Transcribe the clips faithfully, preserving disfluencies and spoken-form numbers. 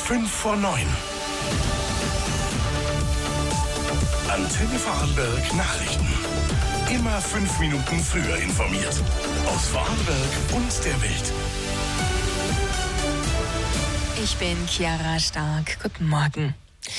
fünf vor neun. Antenne Vorarlberg Nachrichten. Immer fünf Minuten früher informiert. Aus Vorarlberg und der Welt. Ich bin Chiara Stark. Guten Morgen.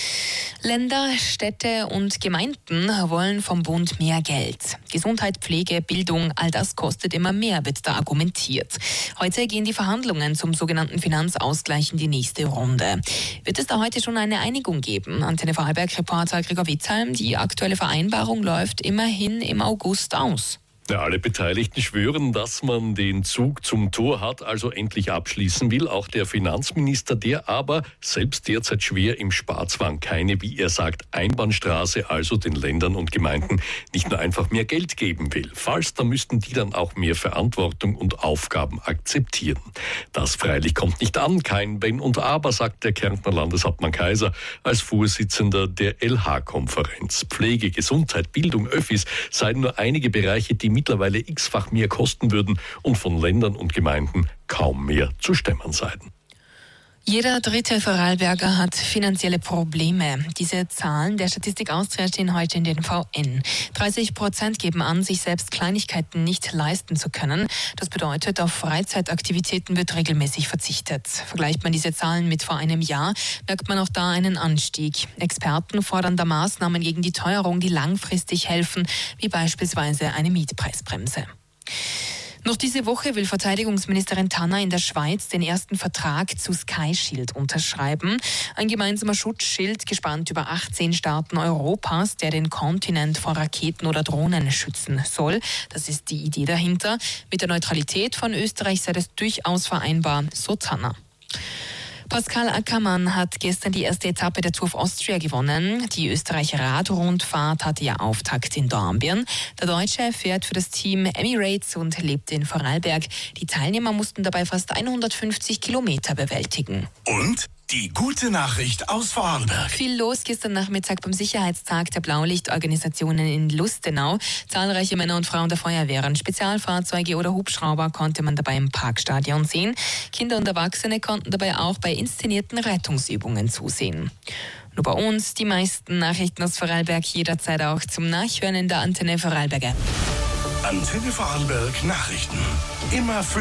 Länder, Städte und Gemeinden wollen vom Bund mehr Geld. Gesundheit, Pflege, Bildung, all das kostet immer mehr, wird da argumentiert. Heute gehen die Verhandlungen zum sogenannten Finanzausgleich in die nächste Runde. Wird es da heute schon eine Einigung geben? Antenne Vorarlberg-Reporter Gregor Witzheim, die aktuelle Vereinbarung läuft immerhin im August aus. Ja, alle Beteiligten schwören, dass man den Zug zum Tor hat, also endlich abschließen will. Auch der Finanzminister, der aber selbst derzeit schwer im Sparzwang keine, wie er sagt, Einbahnstraße, also den Ländern und Gemeinden nicht nur einfach mehr Geld geben will. Falls, dann müssten die dann auch mehr Verantwortung und Aufgaben akzeptieren. Das freilich kommt nicht an, kein Wenn und Aber, sagt der Kärntner Landeshauptmann Kaiser als Vorsitzender der L H-Konferenz. Pflege, Gesundheit, Bildung, Öffis seien nur einige Bereiche, die mittlerweile x-fach mehr kosten würden und von Ländern und Gemeinden kaum mehr zu stemmen seien. Jeder dritte Vorarlberger hat finanzielle Probleme. Diese Zahlen der Statistik Austria stehen heute in den V N. dreißig Prozent geben an, sich selbst Kleinigkeiten nicht leisten zu können. Das bedeutet, auf Freizeitaktivitäten wird regelmäßig verzichtet. Vergleicht man diese Zahlen mit vor einem Jahr, merkt man auch da einen Anstieg. Experten fordern da Maßnahmen gegen die Teuerung, die langfristig helfen, wie beispielsweise eine Mietpreisbremse. Noch diese Woche will Verteidigungsministerin Tanner in der Schweiz den ersten Vertrag zu Sky Shield unterschreiben. Ein gemeinsamer Schutzschild, gespannt über achtzehn Staaten Europas, der den Kontinent vor Raketen oder Drohnen schützen soll. Das ist die Idee dahinter. Mit der Neutralität von Österreich sei das durchaus vereinbar, so Tanner. Pascal Ackermann hat gestern die erste Etappe der Tour of Austria gewonnen. Die Österreicher Radrundfahrt hatte ja Auftakt in Dornbirn. Der Deutsche fährt für das Team Emirates und lebt in Vorarlberg. Die Teilnehmer mussten dabei fast hundertfünfzig Kilometer bewältigen. Und die gute Nachricht aus Vorarlberg. Viel los gestern Nachmittag beim Sicherheitstag der Blaulichtorganisationen in Lustenau. Zahlreiche Männer und Frauen der Feuerwehren, Spezialfahrzeuge oder Hubschrauber konnte man dabei im Parkstadion sehen. Kinder und Erwachsene konnten dabei auch bei inszenierten Rettungsübungen zusehen. Nur bei uns die meisten Nachrichten aus Vorarlberg jederzeit auch zum Nachhören in der Antenne Vorarlberger. Antenne Vorarlberg Nachrichten. Immer